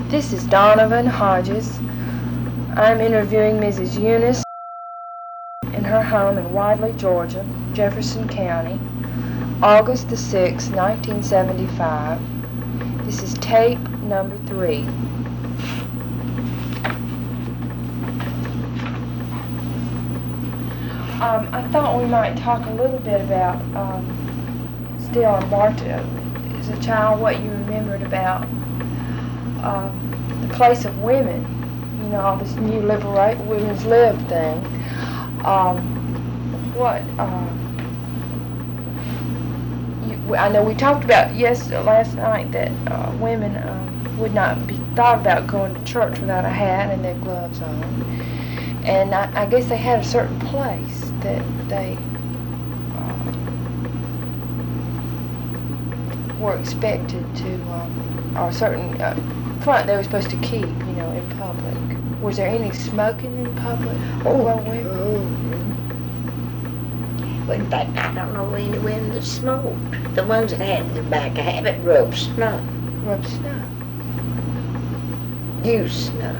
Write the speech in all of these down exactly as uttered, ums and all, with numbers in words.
This is Donovan Hodges. I'm interviewing Missus Eunice in her home in Wadley, Georgia, Jefferson County, August the sixth, nineteen seventy-five. This is tape number three. Um, I thought we might talk a little bit about, um, still on Marta, as a child, what you remembered about um, the place of women, you know, all this new liberate women's lib thing. Um, what, uh, you, I know we talked about yes last night that uh, women um, would not be thought about going to church without a hat and their gloves on, and I, I guess they had a certain place that they uh, were expected to, um, or a certain uh, front they were supposed to keep, you know, in public. Was there any smoking in public? Oh, well, women? oh. Well, in fact, I don't know any women that smoked. The ones that had the tobacco habit rubbed snuff. Rubbed snuff. Used snuff.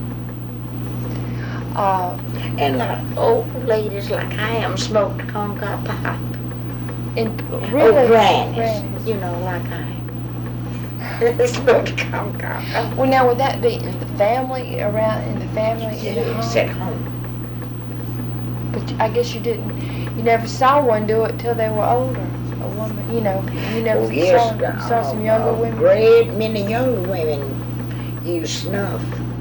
Uh, and like old ladies like I am smoked a corncob pipe. In, really? Oh, grannies, grannies. You know, like I am. Smoked a corncob pipe. Well, now, would that be in the family, around in the family? Yes, at home. But I guess you didn't, you never saw one do it till they were older. A woman, you know, you never oh, yes, saw, uh, saw some younger uh, women. Great many younger women use snuff.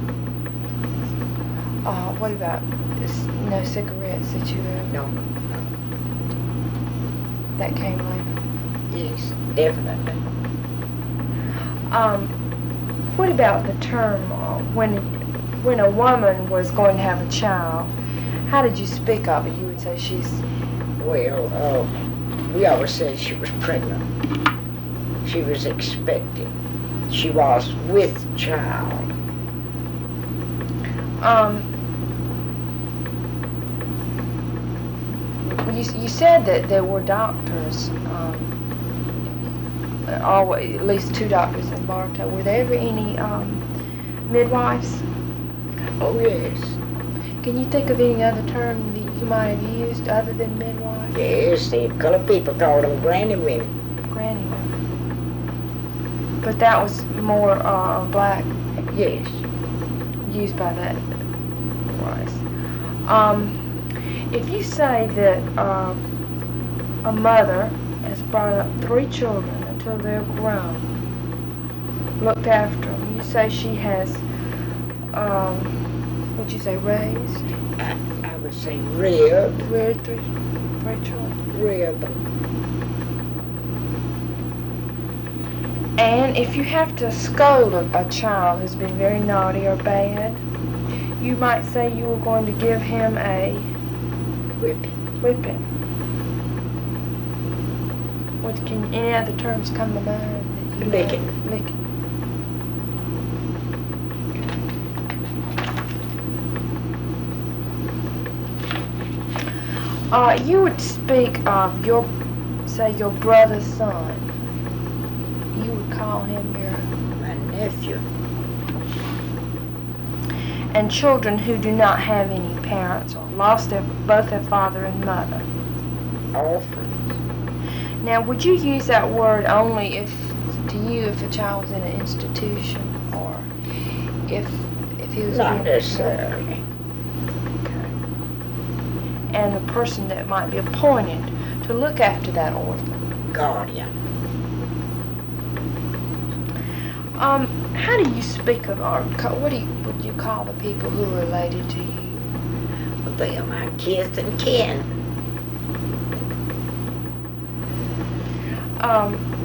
Uh, what about no cigarettes that you uh, No, no. that came later? Yes, definitely. Um, what about the term uh, when when a woman was going to have a child? How did you speak of it? You would say she's. Well, uh, we always said she was pregnant. She was expecting. She was with child. Um, you, you said that there were doctors, um, always, at least two doctors in Bartow. Were there ever any um, midwives? Oh, yes. Can you think of any other term that you might have used other than midwife? Yes, the colored people called them granny women. Granny women. But that was more uh, black. Yes. Used by that race. Um, if you say that uh, a mother has brought up three children until they're grown, looked after them, you say she has, um, what'd you say, raised? I, I would say reared. Reared three, three children. Reared them. And if you have to scold a, a child who's been very naughty or bad, you might say you were going to give him a whipping. Whipping. What can any other terms come to mind? That you Licking. Know? Licking. Uh, you would speak of your, say, your brother's son. You would call him your... My nephew. And children who do not have any parents or lost their, both their father and mother. Orphans. Now, would you use that word only if, to you, if a child was in an institution, or if if he was... Not necessarily. Okay. And the person that might be appointed to look after that orphan? Guardian. Um, how do you speak of, or what do you, would you call the people who are related to you? Well, they are my kith and kin. Um,